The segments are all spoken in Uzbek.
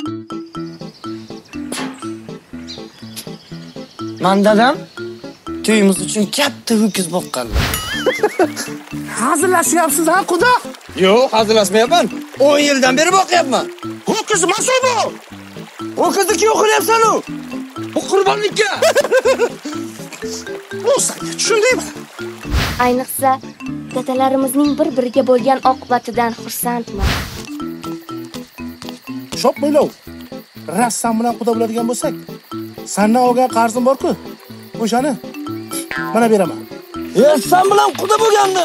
Men dadam to'yimiz uchun katta ho'kiz boqqanlar. Hazırlashyapsiz ha, Xudo? Yo'q, hazırlashmayapman. 10 yildan beri boqyapman. Ho'kiz emas bu. Ho'kizniki o'qiryapsan u. Bu qurbonlikka. Bo'lsa-ku, tushundingmi? Ayniqsa, dadalarimizning bir-biriga bo'lgan oqibatidan xursandman. Shop bo'ylov. Rassom bilan Xudo bo'ladigan bo'lsak, sendan olgan qarzim bor-ku. O'shani mana beraman. Sen bilan Xudo bo'lganda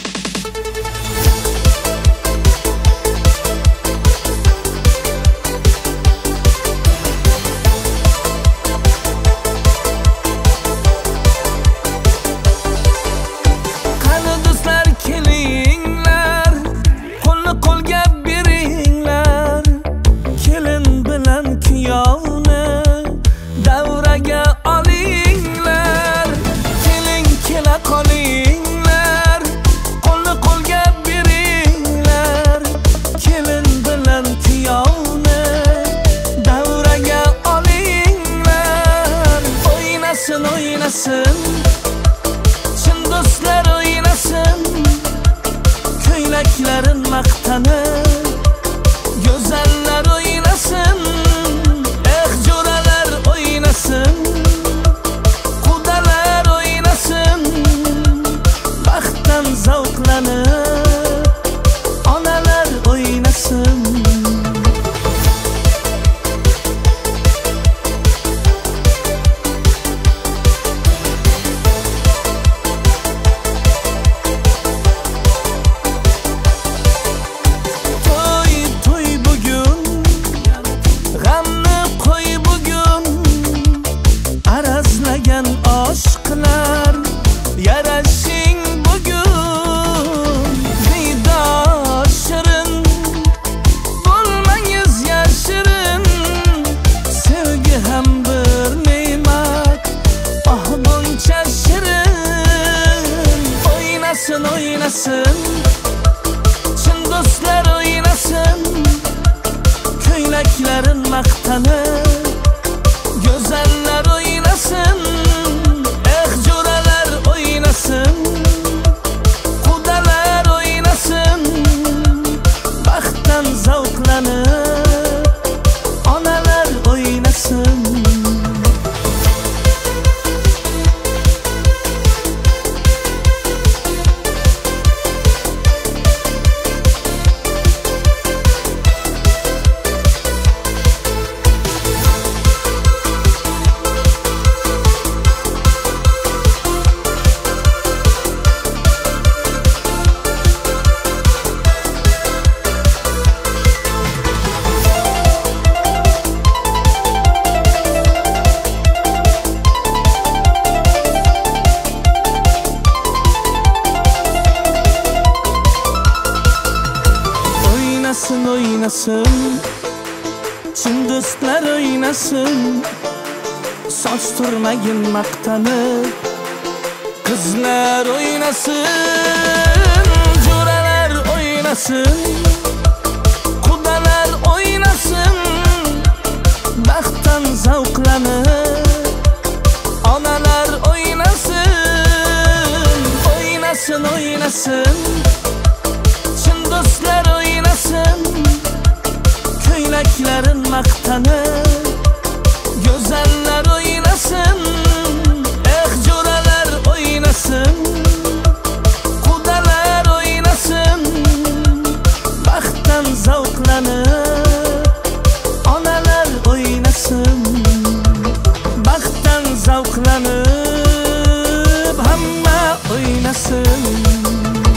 oynasın, chin do'stlar oynasın, ko'ylakların maqtanib, go'zallar oynasın, jo'ralar oynasın, qudalar oynasın, baxtdan zavqlanib, onalar oynasın. Aşklar yarasın bugün, didaşırın, bulmayız yaşırın, sevgi hem bir nimet, ah bunca şirin. Oynasın oynasın, chin do'stlar oynasın, ko'ylakların maqtanib, go'zallar oynasın, qudalar oynasın, baxtdan zavqlanib, onalar oynasın. Oynasın oynasın, chin do'stlar oynasın, soch turmagin maqtanib, qizlar oynasın, jo'ralar oynasın, qudalar oynasın, baxtdan zavqlanib, onalar oynasın. Oynasın oynasın, chin do'stlar oynasın, ko'ylakların maqtanib, go'zallar oynasın, jo'ralar oynasın, qudalar oynasın, baxtdan zavqlanib, onalar oynasın, baxtdan zavqlanib, hamma oynasın.